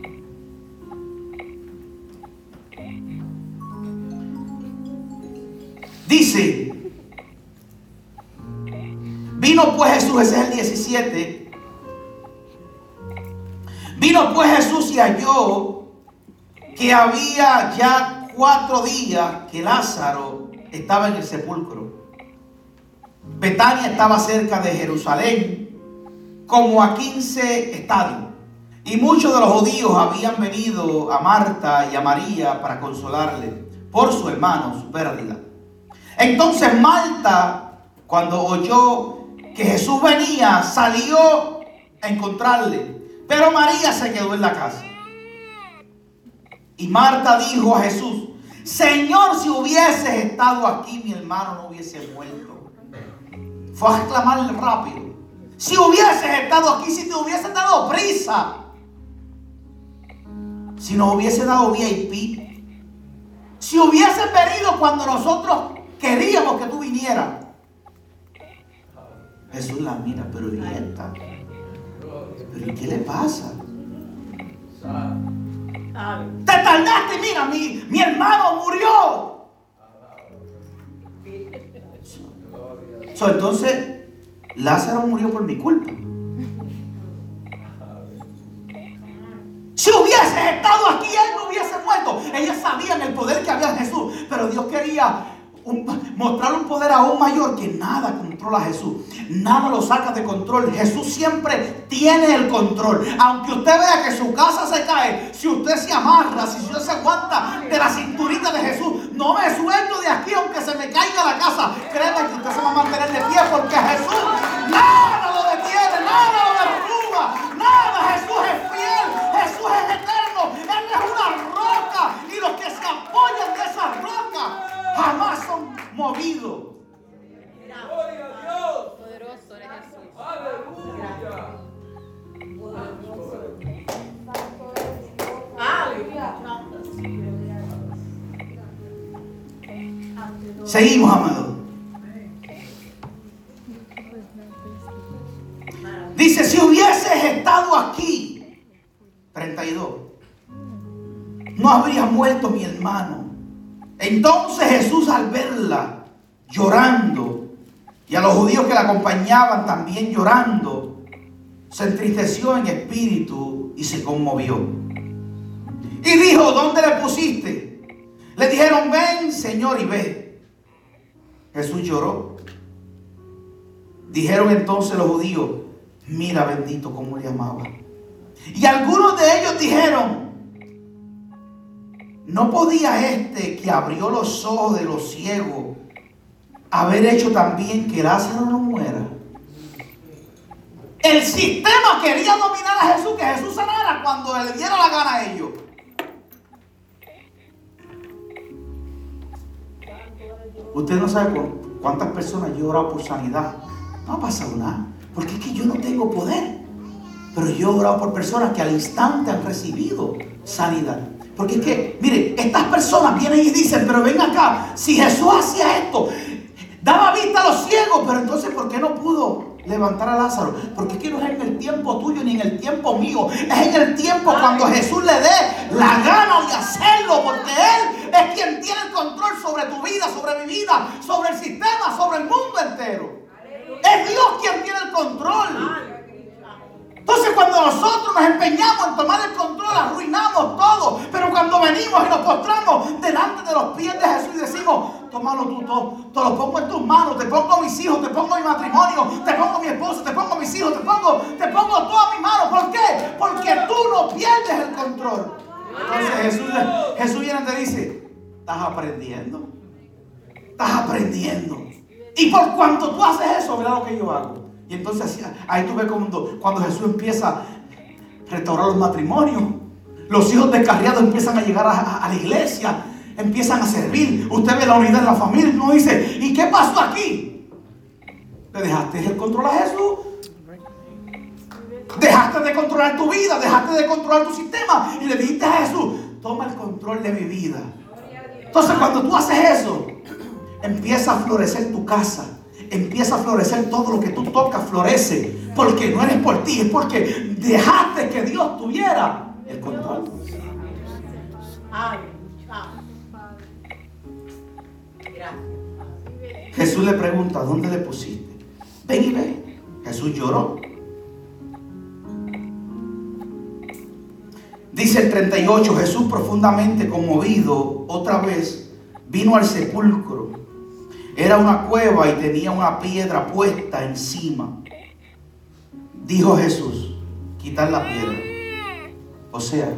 dice, vino pues Jesús, ese es el 17. Vino pues Jesús y halló que había ya 4 días que Lázaro estaba en el sepulcro. Betania estaba cerca de Jerusalén, como a 15 estadios. Y muchos de los judíos habían venido a Marta y a María para consolarle por su hermano, su pérdida. Entonces Marta, cuando oyó que Jesús venía, salió a encontrarle. Pero María se quedó en la casa. Y Marta dijo a Jesús, Señor, si hubieses estado aquí, mi hermano no hubiese muerto. Fue a exclamarle rápido. Si hubieses estado aquí, si te hubieses dado prisa, si nos hubiese dado VIP, si hubieses venido cuando nosotros queríamos que tú vinieras. Jesús la mira, pero ¿y esta? ¿Pero qué le pasa? Te tardaste, mira, mi hermano murió. Entonces, Lázaro murió por mi culpa. Si hubiese estado aquí, él no hubiese muerto. Ellas sabían el poder que había en Jesús, pero Dios quería mostrar un poder aún mayor, que nada controla a Jesús, nada lo saca de control. Jesús siempre tiene el control. Aunque usted vea que su casa se cae, si usted se amarra, si usted se aguanta de la cinturita de Jesús, no me suelto de aquí aunque se me caiga la casa, créeme que usted se va a mantener de pie, porque Jesús nada lo detiene, nada lo derruba, nada. Jesús es fiel, Jesús es eterno, Él es una roca, y los que se apoyan de esa roca jamás son movidos. Gloria a Dios. Poderoso eres Jesús. Aleluya. Seguimos, amados. Dice, si hubieses estado aquí, 32, no habría muerto mi hermano. Entonces Jesús, al verla llorando, y a los judíos que la acompañaban también llorando, se entristeció en espíritu y se conmovió. Y dijo, ¿dónde le pusiste? Le dijeron, ven, Señor, y ve. Jesús lloró. Dijeron entonces los judíos, mira, bendito, cómo le amaba. Y algunos de ellos dijeron, ¿no podía este que abrió los ojos de los ciegos haber hecho también que Lázaro no muera? El sistema quería dominar a Jesús, que Jesús sanara cuando le diera la gana a ellos. Usted no sabe cuántas personas yo he orado por sanidad. No ha pasado nada, porque es que yo no tengo poder. Pero yo he orado por personas que al instante han recibido sanidad. Porque es que, mire, estas personas vienen y dicen, pero ven acá, si Jesús hacía esto, daba vista a los ciegos, pero entonces ¿por qué no pudo levantar a Lázaro, porque es que no es en el tiempo tuyo ni en el tiempo mío, es en el tiempo cuando Jesús le dé la gana de hacerlo, porque Él es quien tiene el control sobre tu vida, sobre mi vida, sobre el sistema, sobre el mundo entero. Es Dios quien tiene el control. Entonces cuando nosotros nos empeñamos en tomar el control, arruinamos todo. Pero cuando venimos y nos postramos delante de los pies de Jesús y decimos: tómalo tú todo, te lo pongo en tus manos, te pongo mis hijos, te pongo mi matrimonio, te pongo mi esposo, te pongo mis hijos, te pongo todo a mi mano. ¿Por qué? Porque tú no pierdes el control. Entonces Jesús viene y te dice: estás aprendiendo. Estás aprendiendo. Y por cuanto tú haces eso, mira lo que yo hago. Y entonces ahí tú ves cuando Jesús empieza a restaurar los matrimonios. Los hijos descarriados empiezan a llegar a la iglesia, empiezan a servir. Usted ve la unidad en la familia y uno dice: ¿y qué pasó aquí? ¿Le dejaste el control a Jesús? Dejaste de controlar tu vida, dejaste de controlar tu sistema y le dijiste a Jesús: toma el control de mi vida. Entonces cuando tú haces eso, empieza a florecer tu casa. Empieza a florecer todo lo que tú tocas, florece. Porque no eres por ti, es porque dejaste que Dios tuviera el control. Jesús le pregunta: ¿dónde le pusiste? Ven y ve. Jesús lloró. Dice el 38, Jesús profundamente conmovido otra vez vino al sepulcro. Era una cueva y tenía una piedra puesta encima. Dijo Jesús: quitar la piedra. O sea,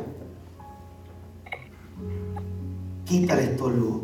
quita el estorbo.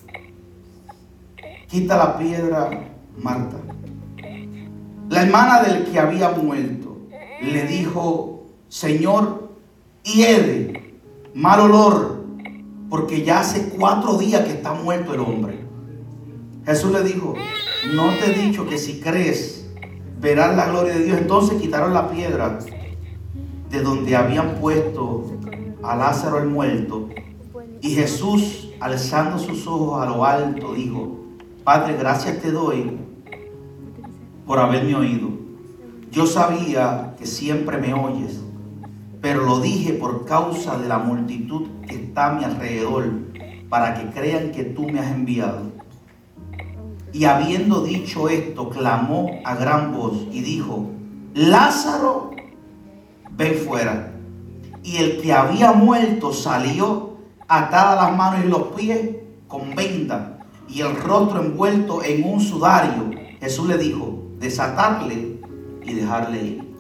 Quita la piedra, Marta. La hermana del que había muerto le dijo: Señor, hiede, mal olor, porque ya hace 4 días que está muerto el hombre. Jesús le dijo: no te he dicho que si crees verás la gloria de Dios. Entonces quitaron la piedra de donde habían puesto a Lázaro el muerto. Y Jesús, alzando sus ojos a lo alto, dijo: Padre, gracias te doy por haberme oído. Yo sabía que siempre me oyes, pero lo dije por causa de la multitud que está a mi alrededor, para que crean que tú me has enviado. Y habiendo dicho esto, clamó a gran voz y dijo: Lázaro, ven fuera. Y el que había muerto salió, atadas las manos y los pies con venda y el rostro envuelto en un sudario. Jesús le dijo: desatarle y dejarle ir.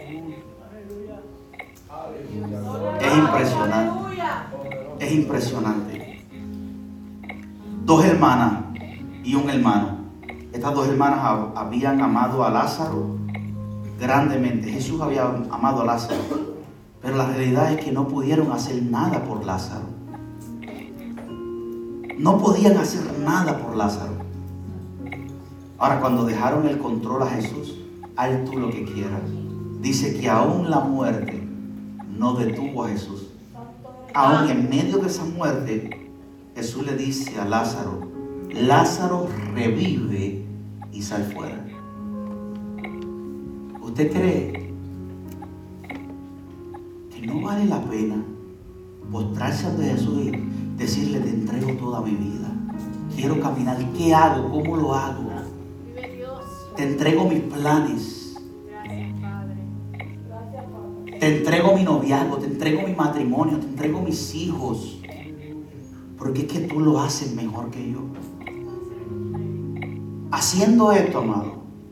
Es impresionante. Es impresionante. 2 hermanas y un hermano. Estas 2 hermanas habían amado a Lázaro grandemente. Jesús había amado a Lázaro, pero la realidad es que no pudieron hacer nada por Lázaro. No podían hacer nada por Lázaro. Ahora, cuando dejaron el control a Jesús: haz tú lo que quieras. Dice que aún la muerte no detuvo a Jesús. Aún en medio de esa muerte, Jesús le dice a Lázaro: Lázaro, revive y sal fuera. ¿Usted cree que no vale la pena postrarse ante Jesús y decirle: te entrego toda mi vida, quiero caminar, ¿qué hago? ¿Cómo lo hago? Te entrego mis planes, te entrego mi noviazgo, te entrego mi matrimonio, te entrego mis hijos, porque es que tú lo haces mejor que yo. Haciendo esto, amado,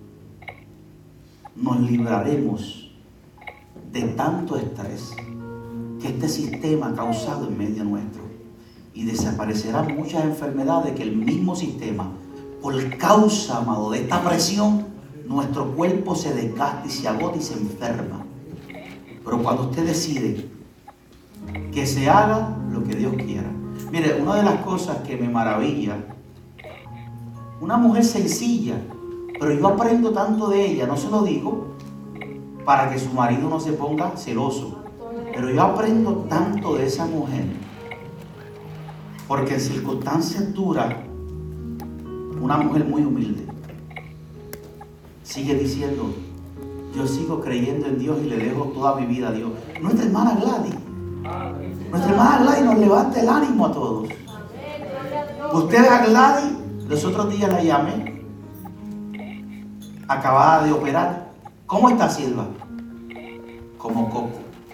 nos libraremos de tanto estrés que este sistema ha causado en medio nuestro, y desaparecerán muchas enfermedades que el mismo sistema, por causa, amado, de esta presión, nuestro cuerpo se desgasta y se agota y se enferma. Pero cuando usted decide que se haga lo que Dios quiera. Mire, una de las cosas que me maravilla, una mujer sencilla, pero yo aprendo tanto de ella. No se lo digo para que su marido no se ponga celoso, pero yo aprendo tanto de esa mujer, porque en circunstancias duras, una mujer muy humilde sigue diciendo, yo sigo creyendo en Dios y le dejo toda mi vida a Dios. Nuestra hermana Gladys nos levanta el ánimo a todos. Ustedes a Gladys, los otros días la llamé, acabada de operar. ¿Cómo está Silva? Como coco.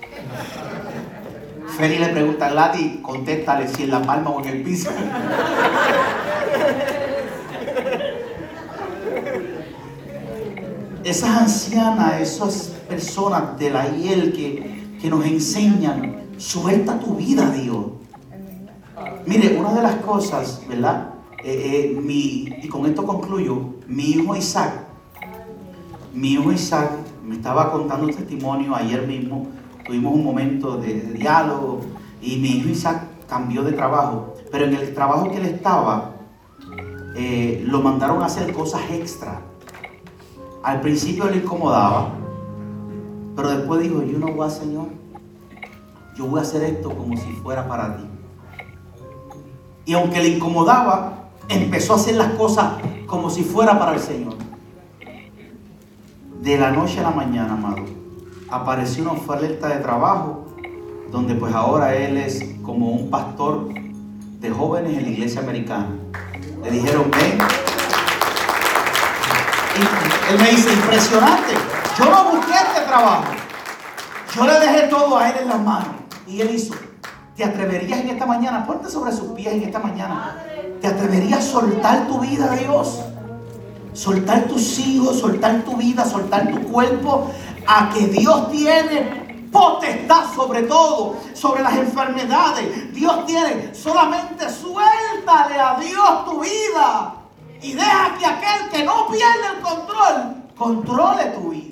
Feli le pregunta a Gladys, contéstale si en la palma o en el piso. Esas ancianas, esas personas de la IEL que nos enseñan, suelta tu vida a Dios. Mire, una de las cosas, ¿verdad? Y con esto concluyo, mi hijo Isaac me estaba contando un testimonio ayer mismo. Tuvimos un momento de diálogo y mi hijo Isaac cambió de trabajo, pero en el trabajo que él estaba lo mandaron a hacer cosas extra. Al principio le incomodaba, pero después dijo, yo no voy a, Señor, yo voy a hacer esto como si fuera para ti. Y aunque le incomodaba, empezó a hacer las cosas como si fuera para el Señor. De la noche a la mañana, amado, apareció una oferta de trabajo donde pues ahora él es como un pastor de jóvenes en la iglesia americana. Le dijeron, ven. Y él me dice, impresionante, yo no busqué este trabajo, yo le dejé todo a él en las manos. Y él hizo, ¿te atreverías en esta mañana? Ponte sobre sus pies en esta mañana. ¿Te atreverías a soltar tu vida a Dios? Soltar tus hijos, soltar tu vida, soltar tu cuerpo, a que Dios tiene potestad sobre todo, sobre las enfermedades. Dios tiene, solamente suéltale a Dios tu vida y deja que aquel que no pierde el control, controle tu vida.